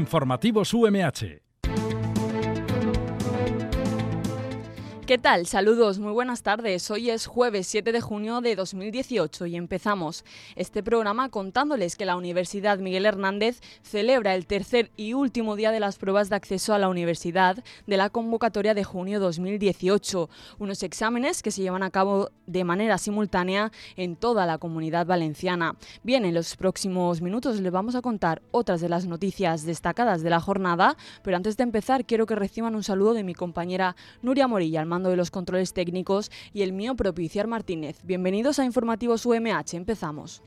Informativos UMH. ¿Qué tal? Saludos, muy buenas tardes. Hoy es jueves 7 de junio de 2018 y empezamos este programa contándoles que la Universidad Miguel Hernández celebra el tercer y último día de las pruebas de acceso a la universidad de la convocatoria de junio 2018, unos exámenes que se llevan a cabo de manera simultánea en toda la Comunidad Valenciana. Bien, en los próximos minutos les vamos a contar otras de las noticias destacadas de la jornada, pero antes de empezar quiero que reciban un saludo de mi compañera Nuria Morilla, al mando de los controles técnicos, y el mío propio, Iciar Martínez. Bienvenidos a Informativos UMH, empezamos.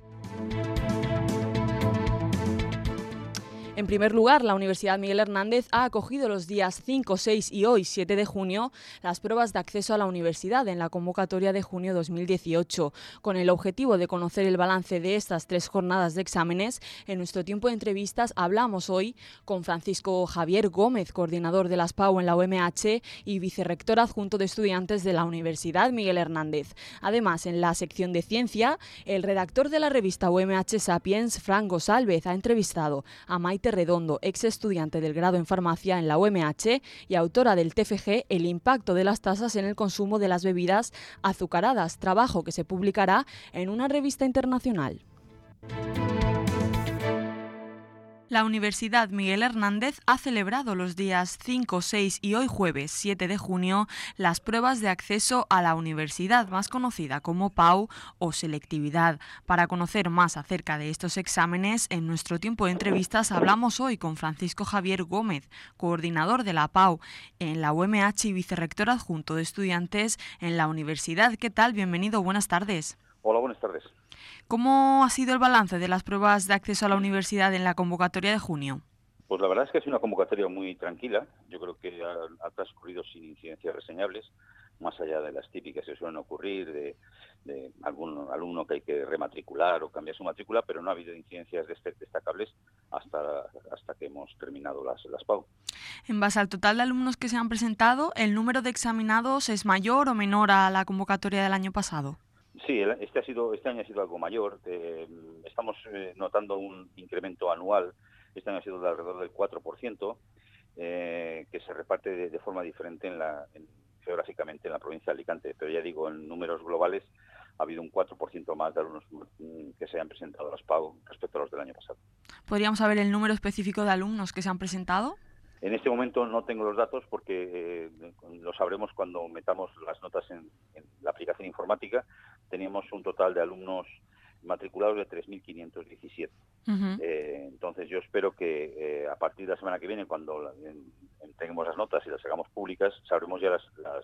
En primer lugar, la Universidad Miguel Hernández ha acogido los días 5, 6 y hoy, 7 de junio, las pruebas de acceso a la universidad en la convocatoria de junio 2018. Con el objetivo de conocer el balance de estas 3 jornadas de exámenes, en nuestro tiempo de entrevistas hablamos hoy con Francisco Javier Gómez, coordinador de las PAU en la UMH y vicerrector adjunto de estudiantes de la Universidad Miguel Hernández. Además, en la sección de ciencia, el redactor de la revista UMH Sapiens, Fran González, ha entrevistado a Maite Redondo, ex estudiante del grado en farmacia en la UMH y autora del TFG El impacto de las tasas en el consumo de las bebidas azucaradas, trabajo que se publicará en una revista internacional. La Universidad Miguel Hernández ha celebrado los días 5, 6 y hoy jueves 7 de junio las pruebas de acceso a la universidad, más conocida como PAU o selectividad. Para conocer más acerca de estos exámenes, en nuestro tiempo de entrevistas hablamos hoy con Francisco Javier Gómez, coordinador de la PAU en la UMH y vicerrector adjunto de estudiantes en la universidad. ¿Qué tal? Bienvenido, buenas tardes. Hola, buenas tardes. ¿Cómo ha sido el balance de las pruebas de acceso a la universidad en la convocatoria de junio? Pues la verdad es que ha sido una convocatoria muy tranquila. Yo creo que ha transcurrido sin incidencias reseñables, más allá de las típicas que suelen ocurrir de algún alumno que hay que rematricular o cambiar su matrícula, pero no ha habido incidencias destacables hasta que hemos terminado las PAU. En base al total de alumnos que se han presentado, ¿el número de examinados es mayor o menor a la convocatoria del año pasado? Sí, este año ha sido algo mayor. Estamos notando un incremento anual. Este año ha sido de alrededor del 4%, que se reparte de forma diferente geográficamente en la provincia de Alicante. Pero ya digo, en números globales ha habido un 4% más de alumnos que se han presentado a las PAU respecto a los del año pasado. ¿Podríamos saber el número específico de alumnos que se han presentado? En este momento no tengo los datos porque lo sabremos cuando metamos las notas en la aplicación informática. Teníamos un total de alumnos matriculados de 3.517. Entonces yo espero que a partir de la semana que viene, cuando entreguemos las notas y las hagamos públicas, sabremos ya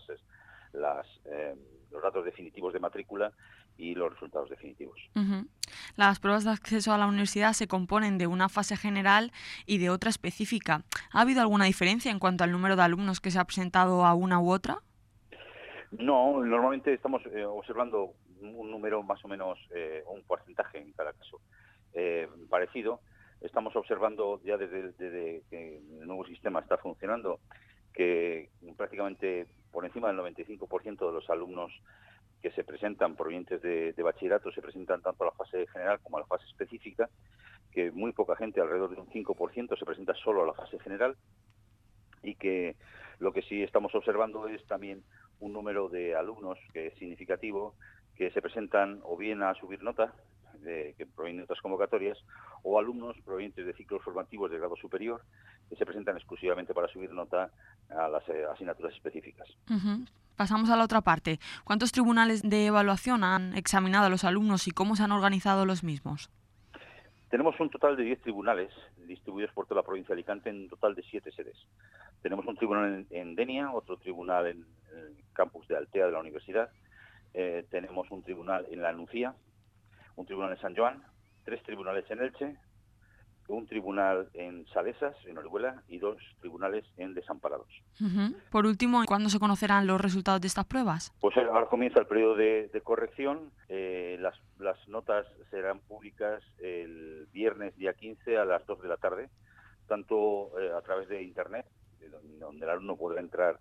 los datos definitivos de matrícula y los resultados definitivos. Las pruebas de acceso a la universidad se componen de una fase general y de otra específica. ¿Ha habido alguna diferencia en cuanto al número de alumnos que se ha presentado a una u otra? No, normalmente estamos observando un número más o menos, un porcentaje en cada caso parecido. Estamos observando ya desde que el nuevo sistema está funcionando que prácticamente por encima del 95% de los alumnos que se presentan provenientes de bachillerato se presentan tanto a la fase general como a la fase específica, que muy poca gente, alrededor de un 5%, se presenta solo a la fase general, y que lo que sí estamos observando es también un número de alumnos que es significativo, que se presentan o bien a subir nota, que provienen de otras convocatorias, o alumnos provenientes de ciclos formativos de grado superior, que se presentan exclusivamente para subir nota a las asignaturas específicas. Pasamos a la otra parte. ¿Cuántos tribunales de evaluación han examinado a los alumnos y cómo se han organizado los mismos? Tenemos un total de 10 tribunales distribuidos por toda la provincia de Alicante en un total de 7 sedes. Tenemos un tribunal en Denia, otro tribunal en el campus de Altea de la universidad, tenemos un tribunal en La Nucía, un tribunal en San Joan, 3 tribunales en Elche, un tribunal en Salesas, en Orihuela, y 2 tribunales en Desamparados. Por último, ¿cuándo se conocerán los resultados de estas pruebas? Pues ahora comienza el periodo de corrección. Las notas serán públicas el viernes día 15 a las 2 de la tarde, tanto a través de Internet, donde el alumno podrá entrar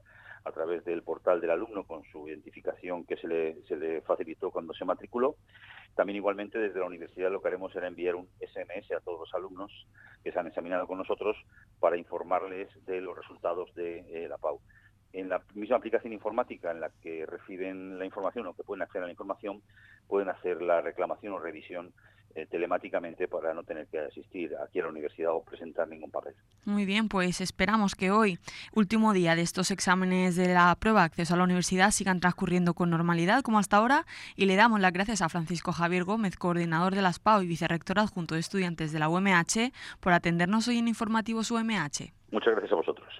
a través del portal del alumno con su identificación que se le facilitó cuando se matriculó. También igualmente desde la universidad lo que haremos será enviar un SMS a todos los alumnos que se han examinado con nosotros para informarles de los resultados de la PAU. En la misma aplicación informática en la que reciben la información o que pueden acceder a la información, pueden hacer la reclamación o revisión telemáticamente para no tener que asistir aquí a la universidad o presentar ningún papel. Muy bien, pues esperamos que hoy, último día de estos exámenes de la prueba de acceso a la universidad, sigan transcurriendo con normalidad como hasta ahora, y le damos las gracias a Francisco Javier Gómez, coordinador de las PAU y vicerrector adjunto de estudiantes de la UMH, por atendernos hoy en Informativos UMH. Muchas gracias a vosotros.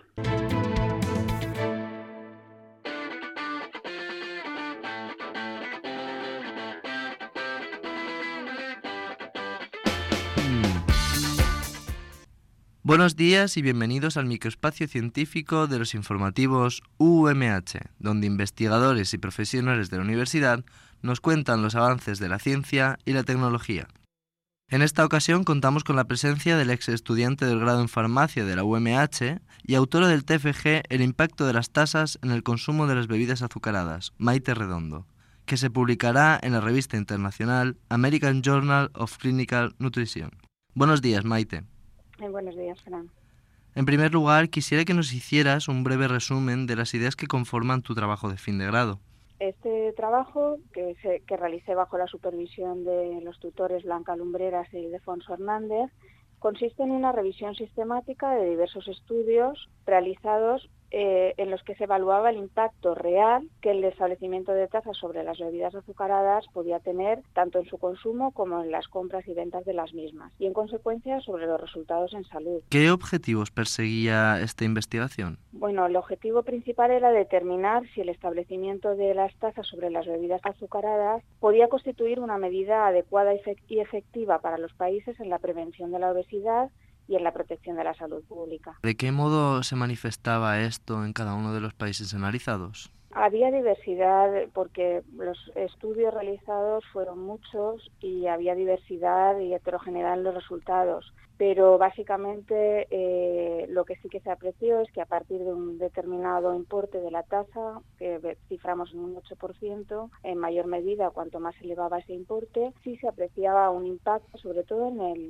Buenos días y bienvenidos al microespacio científico de los informativos UMH, donde investigadores y profesionales de la universidad nos cuentan los avances de la ciencia y la tecnología. En esta ocasión contamos con la presencia del ex estudiante del grado en farmacia de la UMH y autora del TFG El impacto de las tasas en el consumo de las bebidas azucaradas, Maite Redondo, que se publicará en la revista internacional American Journal of Clinical Nutrition. Buenos días, Maite. Buenos días, Fran. En primer lugar, quisiera que nos hicieras un breve resumen de las ideas que conforman tu trabajo de fin de grado. Este trabajo, que realicé bajo la supervisión de los tutores Blanca Lumbreras y Ildefonso Hernández, consiste en una revisión sistemática de diversos estudios realizados en los que se evaluaba el impacto real que el establecimiento de tasas sobre las bebidas azucaradas podía tener tanto en su consumo como en las compras y ventas de las mismas, y en consecuencia sobre los resultados en salud. ¿Qué objetivos perseguía esta investigación? Bueno, el objetivo principal era determinar si el establecimiento de las tasas sobre las bebidas azucaradas podía constituir una medida adecuada y efectiva para los países en la prevención de la obesidad y en la protección de la salud pública. ¿De qué modo se manifestaba esto en cada uno de los países analizados? Había diversidad porque los estudios realizados fueron muchos y había diversidad y heterogeneidad en los resultados, pero básicamente lo que sí que se apreció es que a partir de un determinado importe de la tasa, que ciframos en un 8%, en mayor medida cuanto más se elevaba ese importe, sí se apreciaba un impacto sobre todo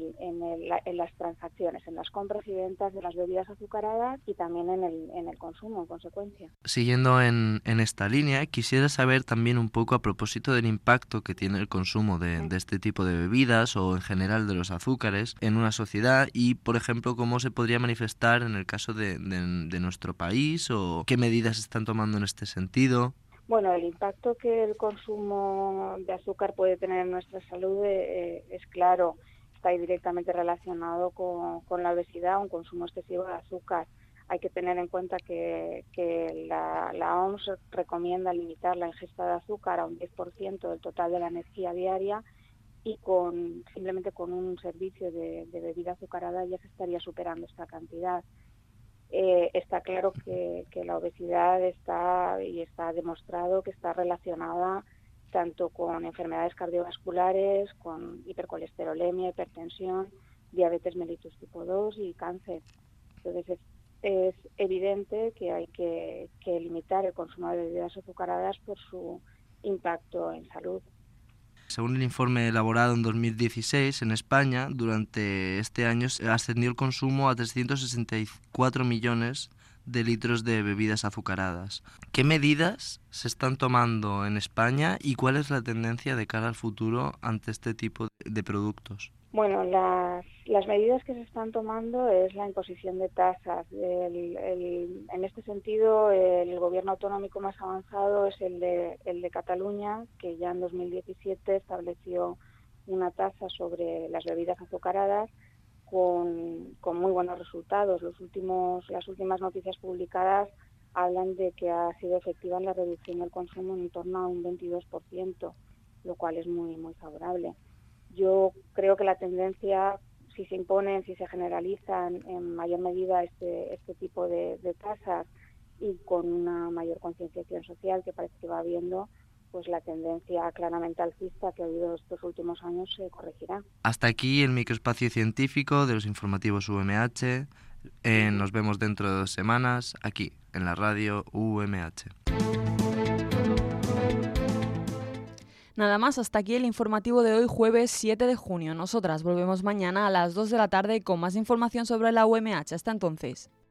en las transacciones, en las compras y ventas de las bebidas azucaradas y también en el consumo en consecuencia. Siguiendo en esta línea, quisiera saber también un poco a propósito del impacto que tiene el consumo de este tipo de bebidas o en general de los azúcares en una sociedad y, por ejemplo, cómo se podría manifestar en el caso de nuestro país o qué medidas se están tomando en este sentido. Bueno, el impacto que el consumo de azúcar puede tener en nuestra salud es claro, está directamente relacionado con la obesidad, un consumo excesivo de azúcar. Hay que tener en cuenta que la OMS recomienda limitar la ingesta de azúcar a un 10% del total de la energía diaria y simplemente con un servicio de bebida azucarada ya se estaría superando esta cantidad. Está claro que la obesidad está demostrado que está relacionada tanto con enfermedades cardiovasculares, con hipercolesterolemia, hipertensión, diabetes mellitus tipo 2 y cáncer. Entonces es evidente que hay que limitar el consumo de bebidas azucaradas por su impacto en salud. Según el informe elaborado en 2016, en España, durante este año ascendió el consumo a 364 millones de litros de bebidas azucaradas. ¿Qué medidas se están tomando en España y cuál es la tendencia de cara al futuro ante este tipo de productos? Bueno, las medidas que se están tomando es la imposición de tasas. En este sentido, el gobierno autonómico más avanzado es el de Cataluña, que ya en 2017 estableció una tasa sobre las bebidas azucaradas con muy buenos resultados. Las últimas noticias publicadas hablan de que ha sido efectiva en la reducción del consumo en torno a un 22%, lo cual es muy, muy favorable. Yo creo que la tendencia, si se imponen, si se generalizan en mayor medida este tipo de tasas y con una mayor concienciación social que parece que va habiendo, pues la tendencia claramente alcista que ha habido estos últimos años se corregirá. Hasta aquí el microespacio científico de los informativos UMH. Nos vemos dentro de 2 semanas aquí, en la radio UMH. Nada más, hasta aquí el informativo de hoy, jueves 7 de junio. Nosotras volvemos mañana a las 2 de la tarde con más información sobre la UMH. Hasta entonces.